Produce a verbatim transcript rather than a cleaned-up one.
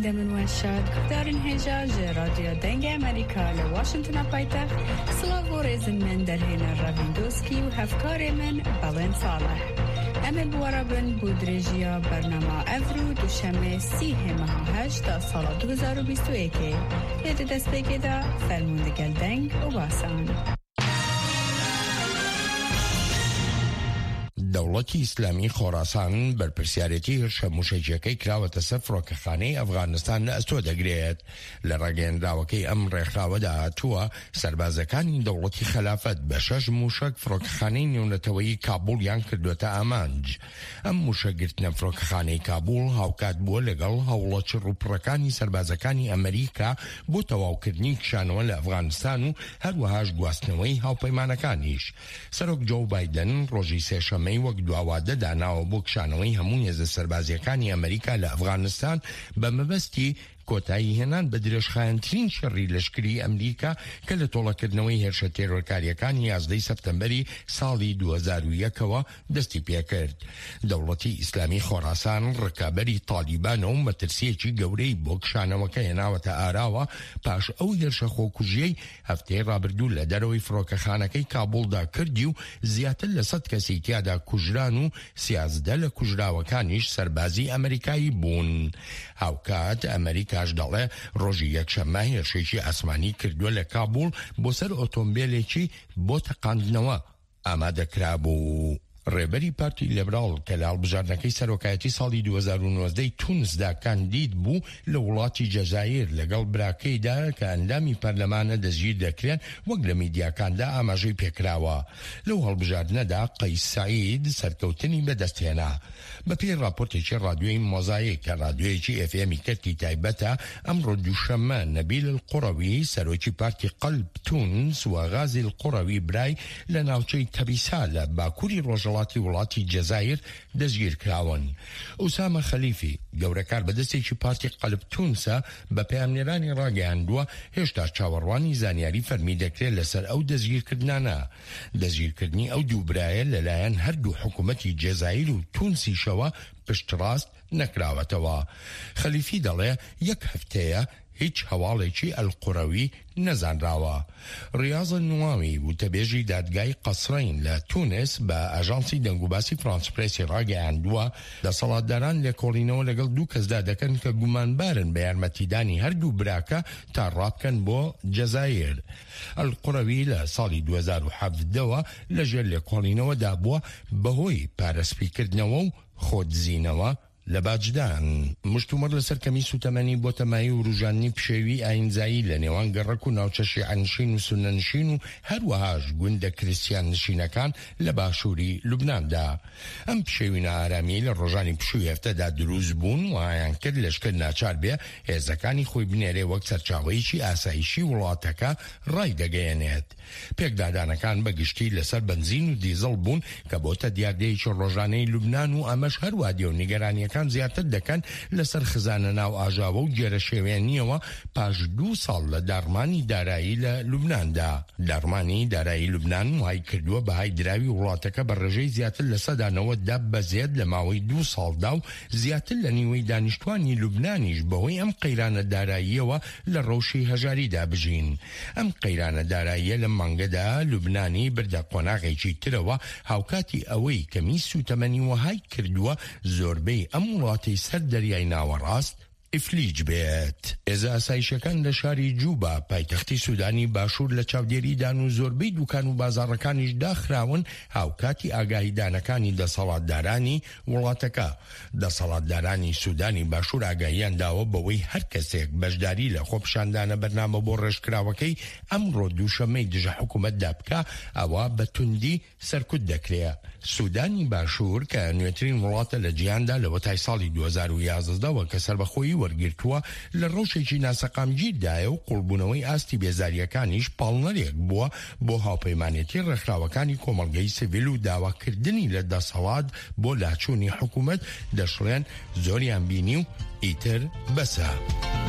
من وشاد دارن هجاج راديو دنگ أمريكا لواشنطن بايتخت سلاو ريزن من درهين الرافيندوسكي وهفكار من بالين صالح أما بورابن بودريجيا برنامه أفرو دوشمه سیه ماه هشت سال دو هزار و بیست و یک یاد دست بگه دا فرموندگل دنگ و باسان. دەوڵەتی ئیسلامی خۆراسان بەرپرسیارەتی هێرشە موشەجیەکەی کراوەتە سەر فڕۆکەخانەی ئەفغانستان لە ئەستۆ دەگرێت. لە ڕاگەیەندراوەکەی ئەم ڕێکخراوەدا هاتووە سەربازەکانی دەوڵەتی خلافەت بە شەش موشک فڕۆکەخانەی نێونەتەوەیی کابوڵیان کردوێتە ئامانج. ئەم موشەگرتنە فڕۆکەخانەی کابوڵ هاوکات بووە لەگەڵ هەوڵە ڕووپڕەکانی سەربازەکانی ئەمریکا بۆ تەواوکردنی کشانەوە لە ئەفغانستان و هەروەهاش گواستنەوەی هاوپەیمانەکانیش. سەرۆک جۆ بایدن ڕۆژی سێشەمەی وەک دواوادە داناوە بۆ کشانەوەی هەموو هێزە سەربازیەکانی ئەمریکا لە ئەفغانستان بە مەبەستی کۆتایی هێنان بە درێژخایەنترین شەڕی لەشکری ئەمریکا کە لە تۆڵەکردنەوەی هێرشە تێرۆرکاریەکانی یازدەی سەپتەمبەری ساڵی دوو هەزار و یەکەوە دەستی پێکرد. دەوڵەتی ئیسلامی خۆراسان ڕکابەری تالیبانە و مەترسیەکی گەورەی بۆ کشانەوەکە هێناوەتە ئاراوە پاش ئەو هێرشە خۆکوژیەی هەفتەی ڕابردوو لە دەرەوەی فڕۆکەخانەکەی کابوڵدا کردی و زیاتر لە سەد کەسی تیادا کوژران و سیازدە لە کوژراوەکانیش سەربازی ئەمریکایی بوون. هاوکات ئەمریکا کاش دەڵێ ڕۆژی یەکشەممە هێرشێکی ئاسمانی کردووە لە کابوڵ بۆ سەر ئۆتۆمبیلێکی بۆ تەقاندنەوە ئامادەکرا بوو. ڕێبەری پارتی لێبراڵ کە لە هەڵبژاردنەکەی سەرۆکایەتی ساڵی دوو هەزار و نۆزدەی تونسدا کاندید بوو لە وڵاتی جەزایر لەگەڵ براکەیدا کە ئەندامی پەرلەمانە دەستگیر دەکرێن وەک لە میدیاکاندا ئاماژەی پێکراوە. لەو هەڵبژاردنەدا قەیس سەعید سەرکەوتنی بەدەستهێنا. بەپێی راپۆرتێکی رادیۆی مۆزاییک کە رادیۆیەکی ئێف ئێمی کەرتی تایبەتە ئەمڕۆ دووشەممە نەبیل القوڕەوی سەرۆکی پارتی قەلب تونس و غازی القوڕەوی برای لە ناوچەی تەبیسا لە باکووری ڕۆژهەڵاتی وڵاتی جەزایر دەستگیر کراون. ئوسامە خەلیفی گەورەکار بەدەستێکی پارتی قەلب تونسە بە پەیامنێرانی ڕاگەیاندووە هێشتا چاوەڕوانی زانیاری فەرمی دەکرێت لەسەر ئەو دەستگیرکردنانە. دەستگیرکردنی ئەو دوو برایە لەلایەن هەردوو حکوومەتی جەزایر و تونسیشەوە پشتڕاست نەکراوەتەوە. خەلیفی دەڵێ یەک هەفتەیە هیچ هەواڵێکی ئەلقوڕەوی نەزانراوە. ڕیاضە نواوی وتەبێژی دادگای قەسرین لە تونس بە ئاژانسی دەنگوباسی فرانس پرێسی ڕاگەیاندووە دەسەڵاتداران لێکۆڵینەوە لەگەڵ دوو کەسدا دەکەن کە گومانبارن بە یارمەتیدانی هەردوو براکە تا ڕابکەن بۆ جەزایر. ئەلقوڕەوی لە ساڵی دوو هەزار و حەڤدەوە لەژێر لێکۆڵینەوەدا بووە بەهۆی پارەسپیکردنەوە و خۆدزینەوە لە باجدان. مشتومڕ لەسەر کەمی سوتەمەنی بۆ تەمایی و ڕوژاندنی پشێوی ئاینزایی لە نێوان گەڕەک و ناوچە شیعەنشین و سونەنشین و هەروەهاش گوندە کریستیان نشینەکان لە باشووری لوبناندا. ئەم پشێوینە ئارامی لە ڕۆژانی پشووی هەفتەدا دروست بوون و ئایان کرد لەشکر ناچار بێ هێزەکانی خۆی بنێرێ وەک سەرچاوەیەکی ئاسایشی وڵاتەکە ڕای دەگەیەنێت. پێکدادانەکان بەگشتی لەسەر بنزین و دیزڵ بوون کە بۆتە دیاردەیەکی ڕۆژانەی لوبنان و ئەمەش هەروە دێ و نیگەرانیەکان زیاتر دەکەن لەسەر خزانە ناو ئاژاوە و جێرە شێوێنیەوە پاش دوو ساڵ لە دارمانی دارایی لە لوبناندا. دارمانی دارایی لوبنان وای کردووە بەهای دراوی وڵاتەکە بە ڕێژەی زیاتر لە سەدانەوە دابەزێت لە ماوەی دوو ساڵدا و زیاتر لە نیوەی دانیشتوانی لوبنانیش بەهۆی ئەم قەیرانە داراییەوە لە ڕەوشی هەژاریدا بژین. ئەم قەیرانە داراییە لە مانگەدا لوبنانی بردە قۆناغێکی ترەوە هاوکاتی ئەوەی کەمی سوتەمەنی وهای کردووە زۆربەی ئەم وڵاتی سەر دەریای ناوەڕاست ئیفلیج بێت. ئێزە ئاسایشەکان لە شاری جوبا پایتەختی سوودانی باشوور لە چاودێریدان و زۆربەی دوکان و بازاڕەکانیش داخراون هاوکاتی ئاگاهیدانەکانی دەسەڵاتدارانی وڵاتەکە. دەسەڵاتدارانی سوودانی باشوور ئاگاهیان داوە بەوەی هەر کەسێک بەشداری لە خۆپشاندانە بەرنامە بۆ ڕێژکراوەکەی ئەمڕۆ دووشەمەی دژە حکوومەتدا بکە ئەوە بە توندی سەرکوت دەکرێت. سوودانی باشوور کە نوێترین وڵاتە لە جیهاندا لە وەتای ساڵی دوو هەزار و یازدەوە کە سەربەخۆیی وەرگرتووە لە ڕەوشێکی ناسەقامگیردایە و قوربوونەوەی ئاستی بێزاریەکانیش پاڵنەرێک بووە بۆ هاوپەیمانێتی ڕێکخراوەکانی کۆمەڵگەی سیڤیل و داواکردنی لە دەسەڵات بۆ لاچوونی حکوومەت دەشڵێن زۆریان بینی و ئیتر بەسە.